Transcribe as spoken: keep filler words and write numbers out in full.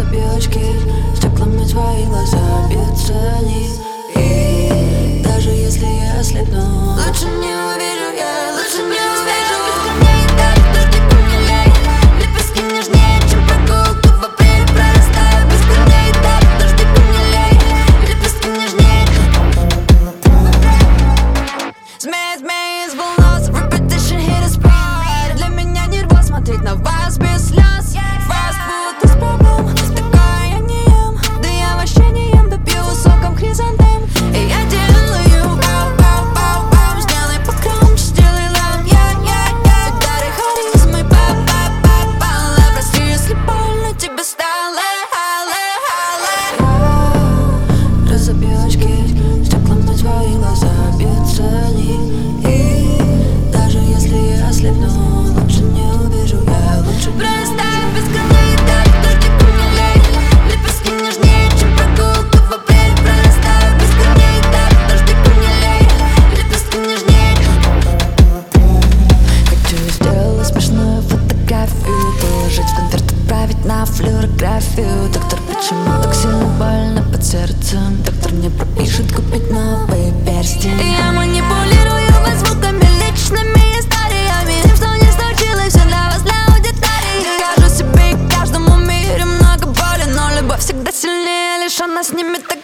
Разобью очки, стеклами твои глаза бьются они. И даже если я ослепну, лучше не увижу я, лучше не увижу. Бесконей так, дождик не лей, лепестки нежнее, чем прогулка в апреле прорастают. Бесконей так, дождик не лей, лепестки нежнее. Змеи, змеи из волос, repetition hit a spot. Для меня нервоз смотреть на вас без слез. Фастфуд из проблем, такая я не ем. Да я вообще не ем, да пью соком хризантем. И я делаю бау, бау, бау, бау. Сделай погромче, сделай лам, я, я, я. Удары харизмой, ба, ба, ба, ба. Прости, если больно тебе стало, але, але. Я разобью очки, стеклами твои глаза бьются они. И даже если я ослепну, лучше не увижу я, лучше просто бесконей так, дождик не лей, лепестки нежнее, чем прогулка в апреле прорастают. Бесконей так, дождик не лей, лепестки нежнее. Хочу сделать смешную фотографию, положить в конверт, отправить на флюорографию. Доктор, почему так сильно больно под сердцем? Доктор мне пропишет купить новые перстни. Я манипулирую вас звуками, личными историями, тем, что не случилось, все для вас, для аудитории. Скажу себе и каждому в мире много боли, но любовь всегда сильнее, лишь она снимет так.